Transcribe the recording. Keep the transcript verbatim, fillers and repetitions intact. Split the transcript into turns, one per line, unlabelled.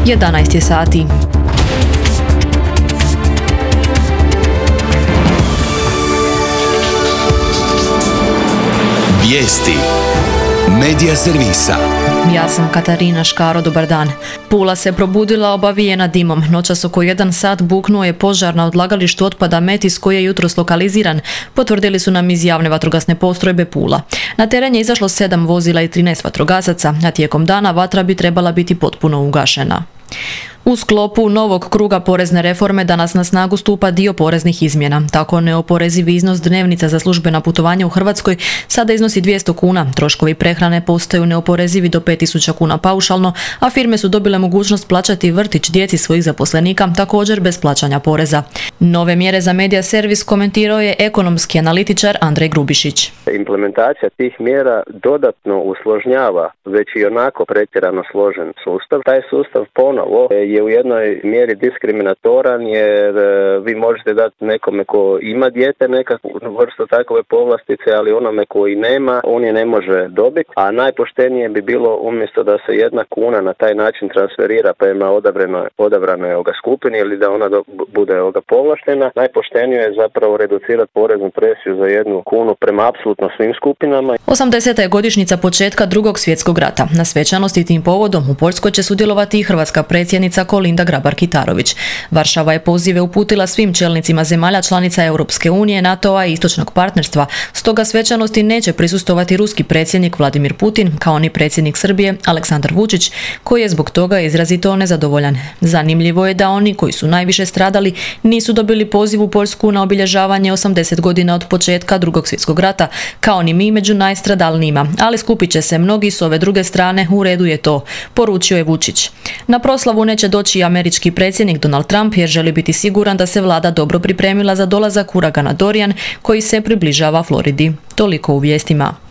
jedanaest je sati.
Vijesti Medija servisa.
Ja sam Katarina Škaro, dobar dan. Pula se probudila obavijena dimom. Noćas oko jedan sat buknuo je požar na odlagalištu otpada Metis koji je jutros lokaliziran, potvrdili su nam iz javne vatrogasne postrojbe Pula. Na teren je izašlo sedam vozila i trinaest vatrogasaca, a tijekom dana vatra bi trebala biti potpuno ugašena. U sklopu novog kruga porezne reforme danas na snagu stupa dio poreznih izmjena. Tako neoporezivi iznos dnevnica za službena putovanja u Hrvatskoj sada iznosi dvjesto kuna. Troškovi prehrane postaju neoporezivi do pet tisuća kuna paušalno, a firme su dobile mogućnost plaćati vrtić djeci svojih zaposlenika, također bez plaćanja poreza. Nove mjere za medija servis komentirao je ekonomski analitičar Andrej Grubišić.
Implementacija tih mjera dodatno usložnjava već i onako pretjerano složen sustav. Taj sustav ponovo je u jednoj mjeri diskriminatoran jer vi možete dati nekome ko ima dijete nekakvu vrstu takove povlastice, ali onome koji nema, on je ne može dobiti. A najpoštenije bi bilo umjesto da se jedna kuna na taj način transferira prema odabranoj, odabranoj ovoga skupini ili da ona do, bude ovoga povlaštena, najpoštenije je zapravo reducirati poreznu presiju za jednu kunu prema apsolutno svim skupinama.
osamdeseta je godišnjica početka Drugog svjetskog rata. Na svečanosti tim povodom u Poljskoj će sudjelovati i hrvatska predsjednica Kolinda Grabar-Kitarović. Varšava je pozive uputila svim čelnicima zemalja članica Europske unije, NATO-a i istočnog partnerstva. Stoga svečanosti neće prisustovati ruski predsjednik Vladimir Putin, kao ni predsjednik Srbije Aleksandar Vučić, koji je zbog toga izrazito nezadovoljan. Zanimljivo je da oni koji su najviše stradali nisu dobili poziv u Poljsku na obilježavanje osamdeset godina od početka Drugog svjetskog rata, kao ni mi među najstradalnijima, ali skupit će se mnogi s ove druge strane, u redu je to, poručio je Vučić. Na proslavu neće doći i američki predsjednik Donald Trump jer želi biti siguran da se vlada dobro pripremila za dolazak uragana Dorian koji se približava Floridi. Toliko u vijestima.